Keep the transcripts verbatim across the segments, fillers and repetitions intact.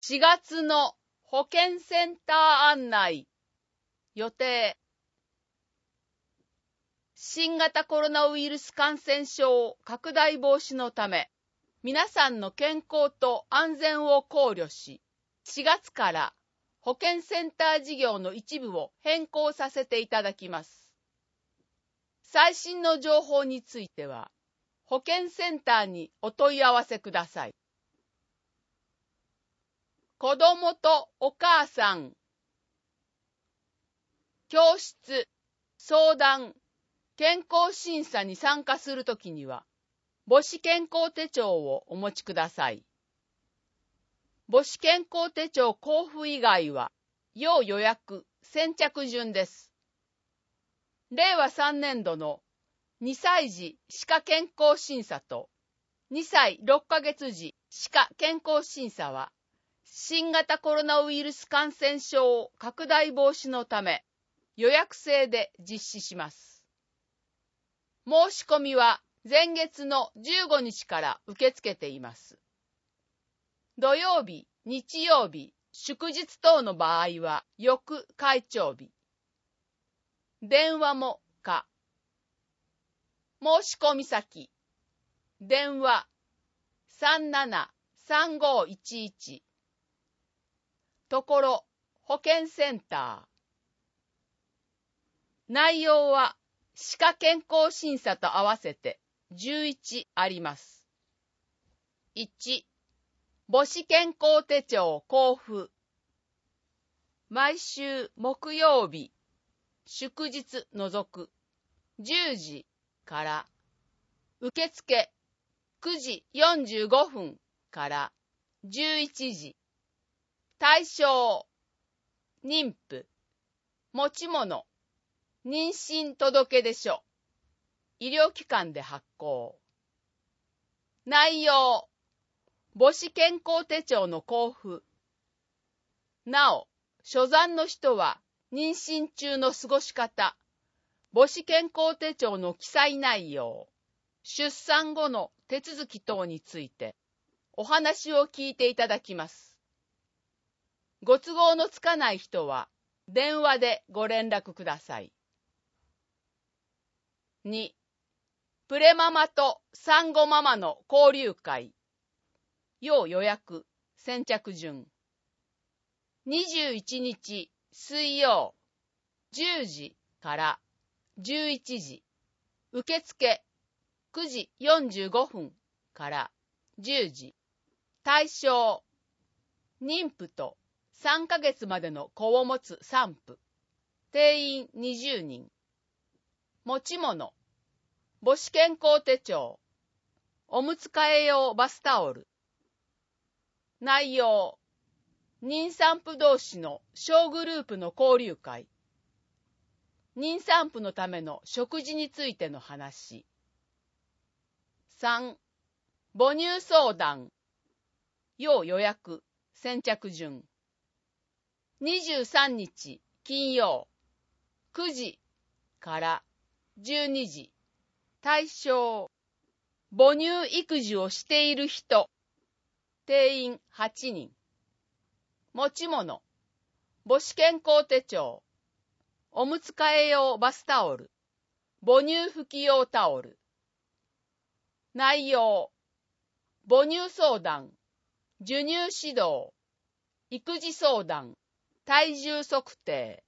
しがつの保健センター案内予定。新型コロナウイルス感染症拡大防止のため、皆さんの健康と安全を考慮し、しがつから保健センター事業の一部を変更させていただきます。最新の情報については、保健センターにお問い合わせください。子どもとお母さん、教室、相談、健康審査に参加するときには、母子健康手帳をお持ちください。母子健康手帳交付以外は、要予約、先着順です。れいわさんねんどのにさい児歯科健康審査とにさいろっかげつ児歯科健康審査は、新型コロナウイルス感染症拡大防止のため、予約制で実施します。申し込みは前月のじゅうごにちから受け付けています。土曜日、日曜日、祝日等の場合は翌開帳日。電話も可。申し込み先。電話さんななさんごいちいち。ところ保健センター。内容は歯科健康審査と合わせてじゅういちあります。いち、母子健康手帳交付。毎週木曜日、祝日除くじゅうじから受付くじよんじゅうごふんからじゅういちじ。対象、妊婦、持ち物、妊娠届出書、医療機関で発行。内容、母子健康手帳の交付。なお、初産の人は妊娠中の過ごし方、母子健康手帳の記載内容、出産後の手続き等についてお話を聞いていただきます。ご都合のつかない人は電話でご連絡ください。に、プレママと産後ママの交流会。要予約、先着順。にじゅういちにち水曜、じゅうじからじゅういちじ。受付くじよんじゅうごふんからじゅうじ。対象、妊婦とさんかげつまでの子を持つ産婦。定員にじゅうにん。持ち物、母子健康手帳、おむつ替え用バスタオル。内容、妊産婦同士の小グループの交流会。妊産婦のための食事についての話。さん、母乳相談。要予約、先着順。にじゅうさんにち金曜、くじからじゅうにじ。対象、母乳育児をしている人。定員はちにん。持ち物、母子健康手帳、おむつ替え用バスタオル、母乳拭き用タオル。内容、母乳相談、授乳指導、育児相談、体重測定。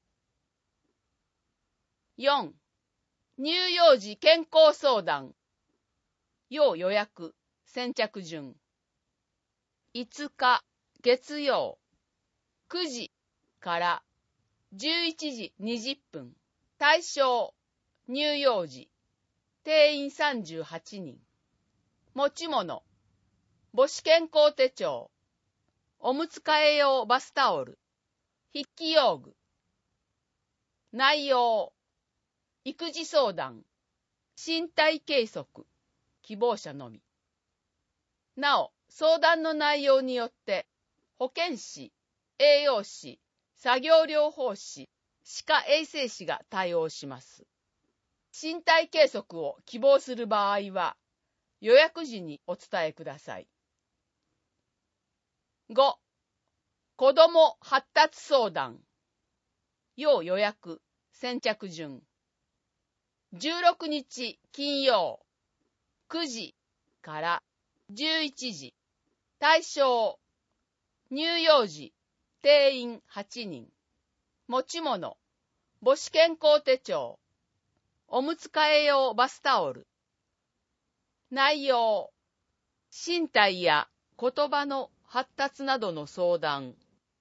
よん、乳幼児健康相談。要予約、先着順。いつか月曜、くじからじゅういちじにじゅっぷん。対象、乳幼児。定員さんじゅうはちにん。持ち物、母子健康手帳、おむつ替え用バスタオル、筆記用具。内容、育児相談、身体計測、希望者のみ。なお、相談の内容によって、保健師、栄養士、作業療法士、歯科衛生士が対応します。身体計測を希望する場合は、予約時にお伝えください。ご、 子ども発達相談。要予約、先着順。じゅうろくにち金曜、くじからじゅういちじ。対象、乳幼児、定員はちにん。持ち物、母子健康手帳、おむつ替え用バスタオル。内容、身体や言葉の発達などの相談。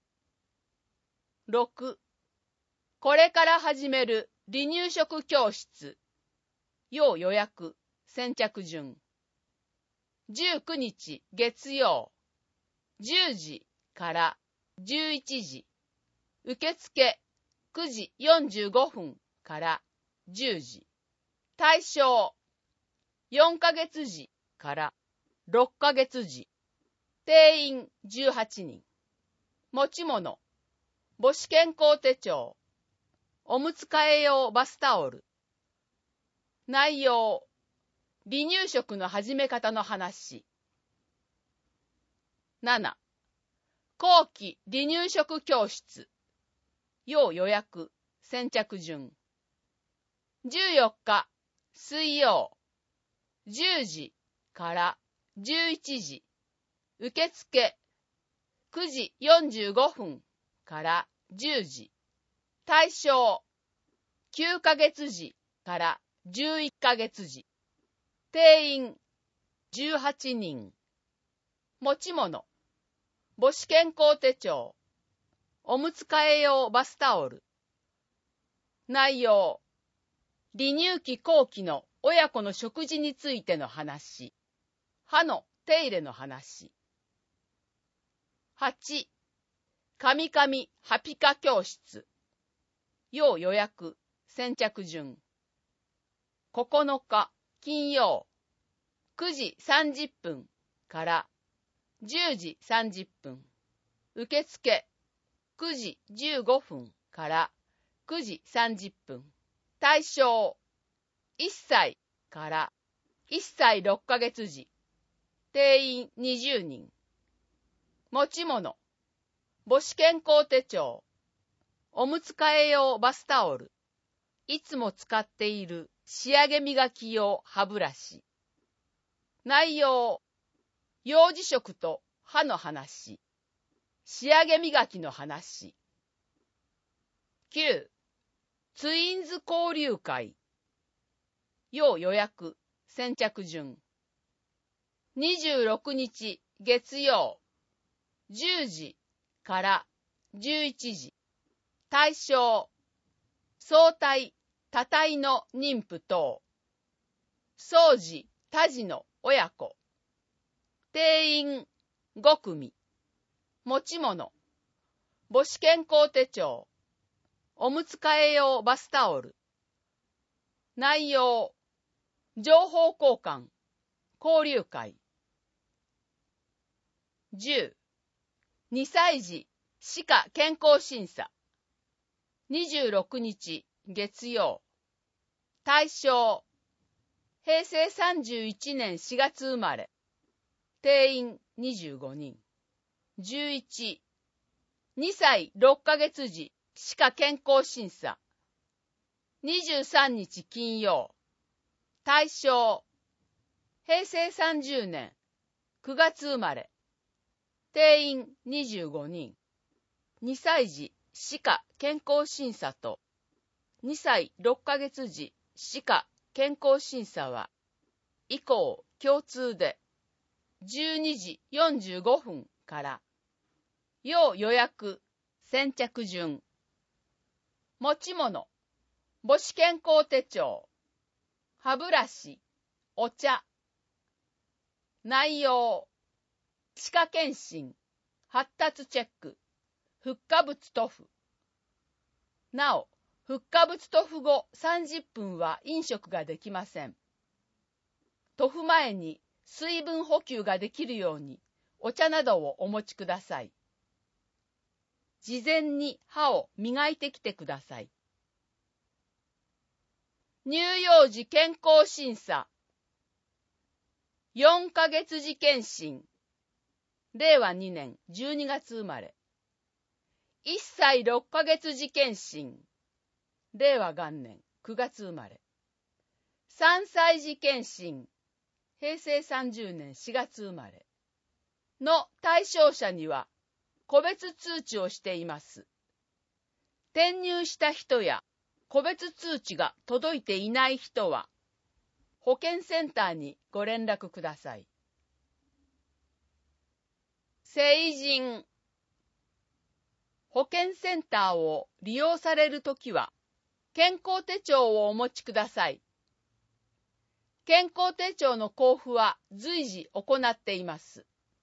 ろく、これから始める離乳食教室。要予約、先着順。じゅうくにち月曜、じゅうじからじゅういちじ。受付くじよんじゅうごふんからじゅうじ。対象よんかげつじからろっかげつじ。定員じゅうはちにん。持ち物、母子健康手帳、おむつ替え用バスタオル。内容、離乳食の始め方の話。なな、後期離乳食教室。要予約、先着順。じゅうよっか水曜、じゅうじからじゅういちじ。受付くじよんじゅうごふんからじゅうじ。対象きゅうかげつじからじゅういっかげつじ。定員じゅうはちにん。持ち物、母子健康手帳、おむつ替え用バスタオル。内容、離乳期後期の親子の食事についての話。歯の手入れの話。はち、かみかみハピカ教室。要予約、先着順。ここのか金曜、くじさんじゅっぷんからじゅうじさんじゅっぷん。受付くじじゅうごふんからくじさんじゅっぷん。対象いっさいからいっさいろっかげつじ。定員にじゅうにん。持ち物、母子健康手帳、おむつ替え用バスタオル。いつも使っている仕上げ磨き用歯ブラシ。内容、幼児食と歯の話。仕上げ磨きの話。きゅう、ツインズ交流会。要予約、先着順。にじゅうろくにち月曜、じゅうじからじゅういちじ。対象、相対、多体の妊婦等。双児、多児の親子。定員ごくみ。持ち物、母子健康手帳、おむつ替え用バスタオル。内容、情報交換、交流会。じゅう、にさい児歯科健康審査。にじゅうろくにち月曜。対象、へいせいさんじゅういちねんしがつ生まれ。定員にじゅうごにん。じゅういち、にさいろっかげつ児歯科健康審査。にじゅうさんにち金曜。対象、へいせいさんじゅうねんくがつ生まれ。定員にじゅうごにん。にさい児歯科健康審査とにさいろっかげつ児歯科健康審査は以降共通でじゅうにじよんじゅうごふんから要予約、先着順。持ち物、母子健康手帳、歯ブラシ、お茶。内容、歯科検診、発達チェック、フッ化物塗布。なお、フッ化物塗布後さんじゅっぷんは飲食ができません。塗布前に水分補給ができるようにお茶などをお持ちください。事前に歯を磨いてきてください。乳幼児健康審査。よんかげつ児検診。れいわにねんじゅうにがつ生まれ。 いっさいろっかげつ時検診、れいわがんねんくがつ生まれ。さんさい時検診、へいせいさんじゅうねんしがつ生まれの対象者には個別通知をしています。転入した人や個別通知が届いていない人は保健センターにご連絡ください。成人。保健センターを利用されるときは、健康手帳をお持ちください。健康手帳の交付は随時行っています。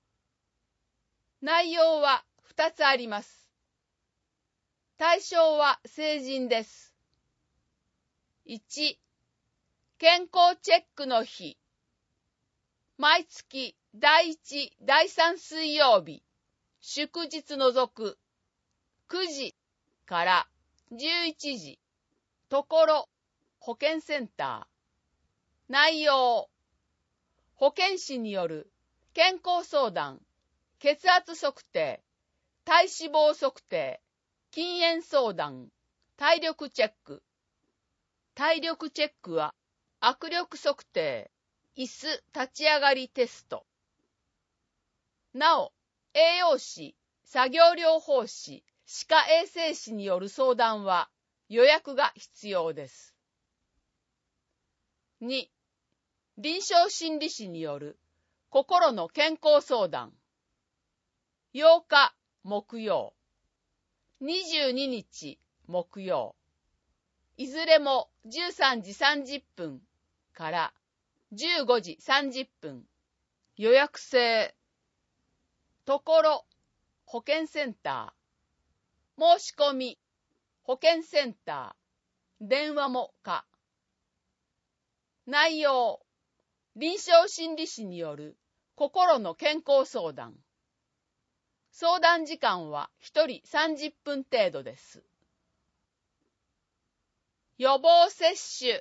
内容はふたつあります。対象は成人です。いち、健康チェックの日。毎月だいいち、だいさん水曜日、祝日除くくじからじゅういちじ、ところ保健センター。内容、保健師による健康相談、血圧測定、体脂肪測定、禁煙相談、体力チェック。体力チェックは握力測定、椅子立ち上がりテスト。なお、栄養士、作業療法士、歯科衛生士による相談は予約が必要です。に、臨床心理士による心の健康相談。ようか木曜、にじゅうににち木曜。いずれもじゅうさんじさんじゅっぷんからじゅうごじさんじゅっぷん。予約制。ところ保健センター。申し込み保健センター。電話も可。内容、臨床心理士による心の健康相談。相談時間はひとりさんじゅっぷん程度です。予防接種。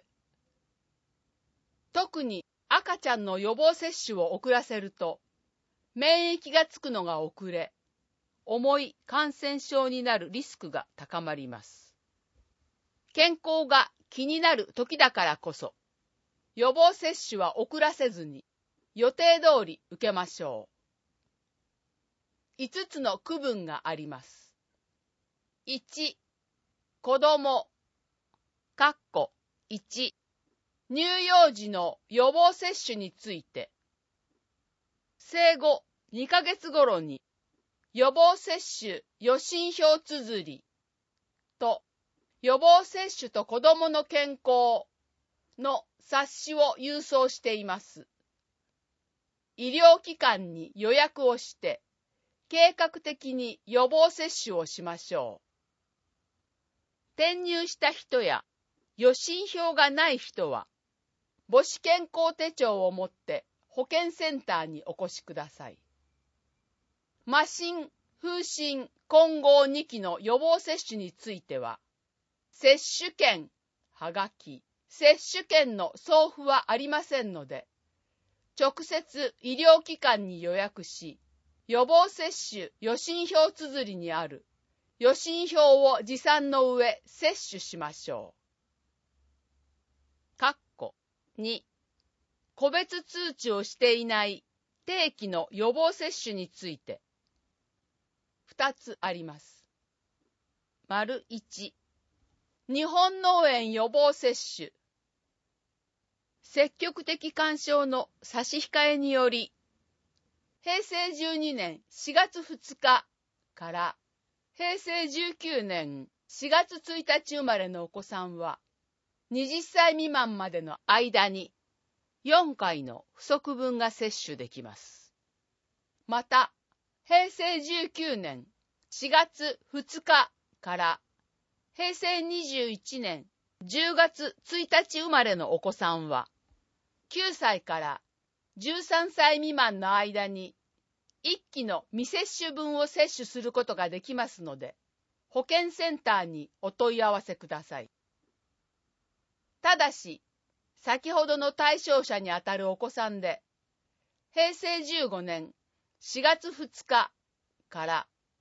特に赤ちゃんの予防接種を遅らせると、免疫がつくのが遅れ、重い感染症になるリスクが高まります。健康が気になる時だからこそ、予防接種は遅らせずに、予定通り受けましょう。いつつの区分があります。いち、子供、かっこいち、乳幼児の予防接種について、生後にかげつ頃に予防接種予診票綴りと予防接種と子どもの健康の冊子を郵送しています。医療機関に予約をして計画的に予防接種をしましょう。転入した人や予診票がない人は母子健康手帳を持って保健センターにお越しください。麻疹、風疹、混合にきの予防接種については、接種券、はがき、接種券の送付はありませんので、直接医療機関に予約し、予防接種予診票綴りにある予診票を持参の上接種しましょう。かっこに、個別通知をしていない定期の予防接種について、ふたつあります。丸いち、日本脳炎予防接種。積極的勧奨の差し控えにより、へいせいじゅうにねんしがつふつかからへいせいじゅうきゅうねんしがつついたち生まれのお子さんは、はたち未満までの間によんかいの不足分が接種できます。また、へいせいじゅうきゅうねんしがつふつかからへいせいにじゅういちねんじゅうがつついたち生まれのお子さんは、きゅうさいからじゅうさんさい未満の間にいっきの未接種分を接種することができますので、保健センターにお問い合わせください。ただし、先ほどの対象者にあたるお子さんで、へいせいじゅうごねんしがつふつかから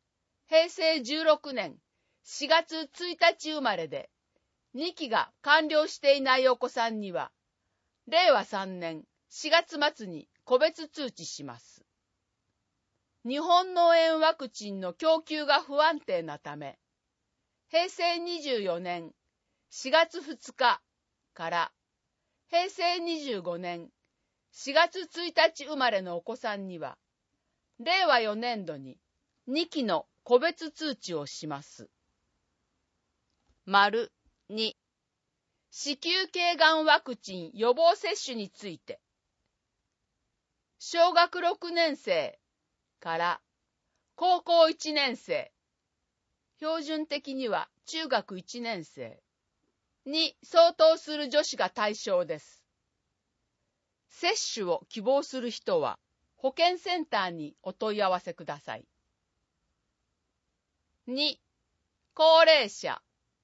へいせいじゅうろくねんしがつついたち生まれで、にきが完了していないお子さんには、れいわさんねんしがつまつに個別通知します。日本脳炎ワクチンの供給が不安定なため、へいせいにじゅうよねんしがつふつかからへいせいにじゅうごねんしがつついたち生まれのお子さんには、れいわよねんどににきの個別通知をします。丸に、子宮頸がんワクチン予防接種について、小学ろくねんせいから高校いちねんせい、標準的には中学いちねんせいに相当する女子が対象です。接種を希望する人は保健センターにお問い合わせください。に、高齢者。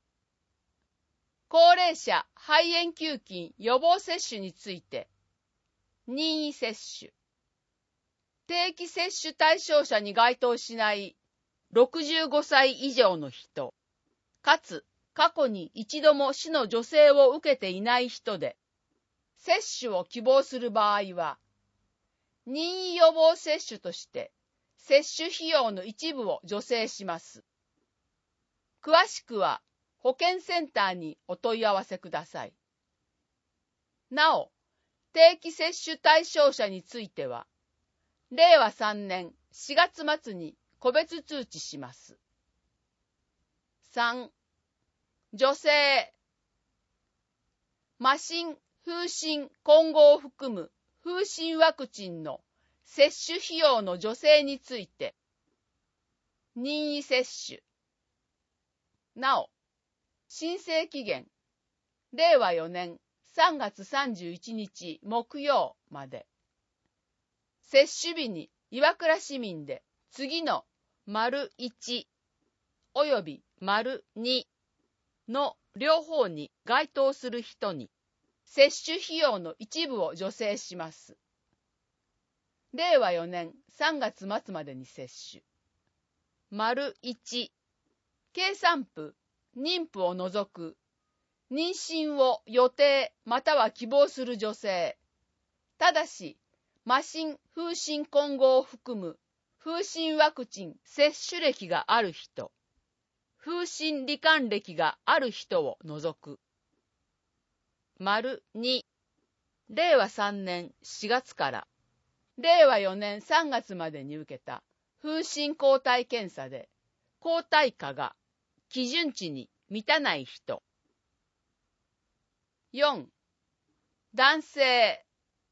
高齢者肺炎球菌予防接種について、任意接種。定期接種対象者に該当しないろくじゅうごさい以上の人、かつ過去に一度も死の助成を受けていない人で、接種を希望する場合は、任意予防接種として接種費用の一部を助成します。詳しくは保健センターにお問い合わせください。なお、定期接種対象者については、れいわさんねんしがつまつに個別通知します。さん、女性。麻疹、風疹混合を含む風疹ワクチンの接種費用の助成について、任意接種。なお、申請期限、れいわよねんさんがつさんじゅういちにち木曜まで。接種日に岩倉市民で次の丸いちおよび丸にの両方に該当する人に接種費用の一部を助成します。れいわよねんさんがつまつまでに接種。丸いち、経産婦、妊婦を除く妊娠を予定または希望する女性、ただし麻疹、風疹混合を含む風疹ワクチン接種歴がある人、風疹罹患歴がある人を除く。丸に、れいわさんねんしがつかられいわよねんさんがつまでに受けた風疹抗体検査で抗体価が基準値に満たない人。よん、男性。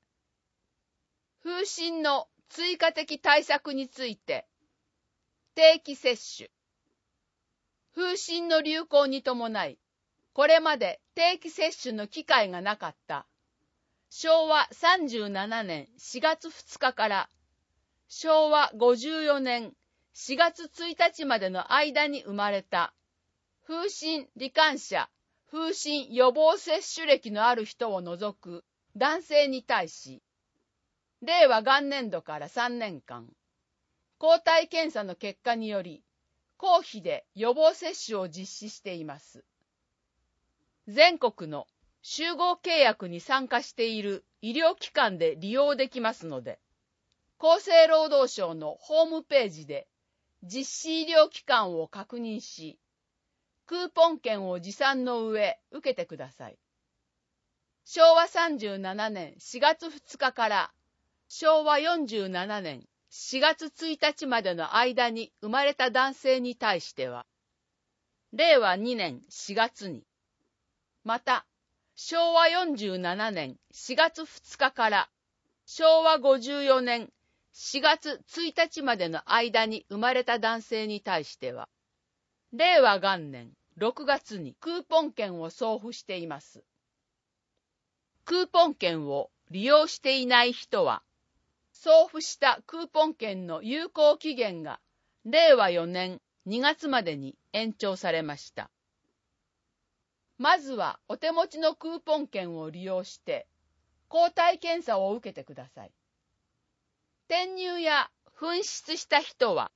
風疹の追加的対策について、定期接種。風疹の流行に伴い、これまで定期接種の機会がなかったしょうわさんじゅうななねんしがつふつかからしょうわごじゅうよねんしがつついたちまでの間に生まれた風疹罹患者、風疹予防接種歴のある人を除く男性に対し、れいわがんねんどからさんねんかん、抗体検査の結果により、公費で予防接種を実施しています。全国の集合契約に参加している医療機関で利用できますので、厚生労働省のホームページで実施医療機関を確認し、クーポン券を持参の上受けてください。しょうわさんじゅうななねんしがつふつかからしょうわよんじゅうななねんしがつついたちまでの間に生まれた男性に対しては、れいわにねんしがつに、また、しょうわよんじゅうななねんしがつふつかからしょうわごじゅうよねんしがつついたちまでの間に生まれた男性に対しては、れいわがんねんろくがつにクーポン券を送付しています。クーポン券を利用していない人は、送付したクーポン券の有効期限がれいわよねんにがつまでに延長されました。まずはお手持ちのクーポン券を利用して抗体検査を受けてください。転入や紛失した人は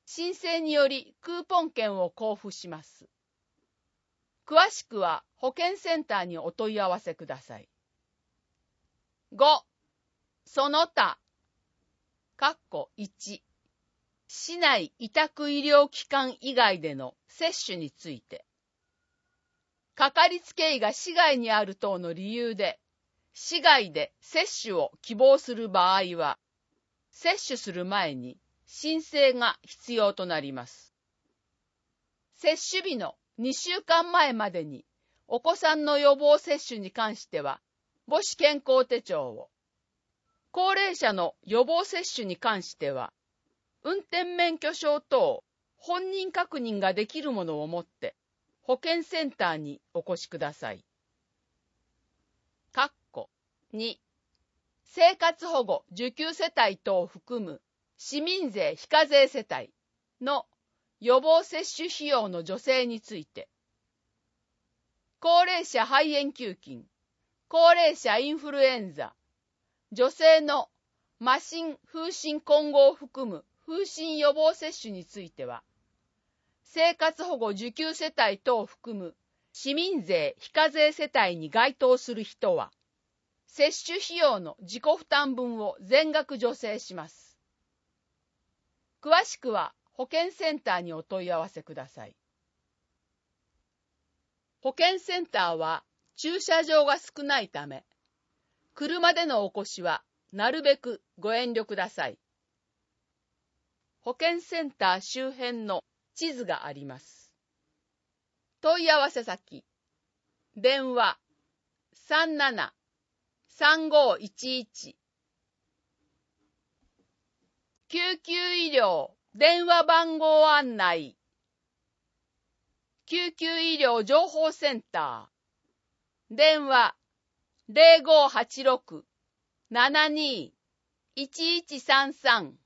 申請によりクーポン券を交付します。詳しくは保健センターにお問い合わせください。ご. その他いち市内委託医療機関以外での接種について、かかりつけ医が市外にある等の理由で市外で接種を希望する場合は、接種する前に申請が必要となります。接種日のにしゅうかんまえまでにお子さんの予防接種に関しては母子健康手帳を、高齢者の予防接種に関しては運転免許証等本人確認ができるものを持って保健センターにお越しください。に. 生活保護受給世帯等を含む市民税非課税世帯の予防接種費用の助成について、高齢者肺炎球菌、高齢者インフルエンザ、女性の麻疹風疹混合を含む風疹予防接種については、生活保護受給世帯等を含む市民税非課税世帯に該当する人は、接種費用の自己負担分を全額助成します。詳しくは保健センターにお問い合わせください。保健センターは駐車場が少ないため、車でのお越しはなるべくご遠慮ください。保健センター周辺の地図があります。問い合わせ先、電話 さんなな さんごいちいち、救急医療電話番号案内、救急医療情報センター、電話 ゼロごはちろく ななにいちいちさんさん、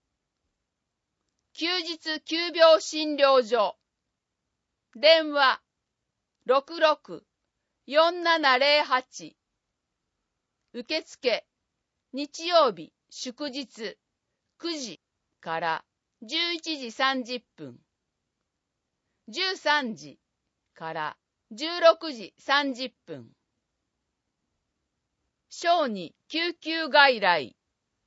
休日急病診療所、電話 ろくろく よんななゼロはち、受付、日曜日、祝日、くじからじゅういちじさんじゅっぷん、じゅうさんじからじゅうろくじさんじゅっぷん、小児救急外来、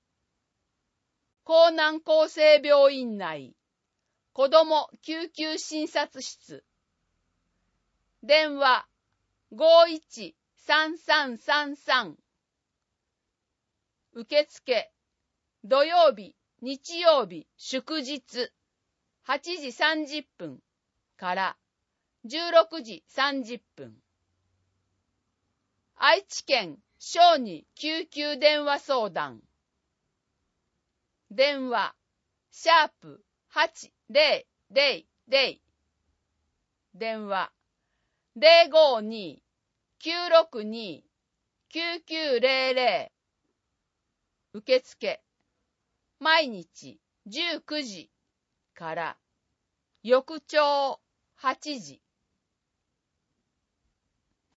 江南厚生病院内、子ども救急診察室、電話 ごいちさんさんさんさん、受付、土曜日、日曜日、祝日、はちじさんじゅっぷんからじゅうろくじさんじゅっぷん。愛知県小児救急電話相談。電話、シャープはちゼロゼロゼロ。電話、ゼロごに きゅうろくに きゅうきゅうゼロゼロ。受付、毎日じゅうくじから翌朝はちじ。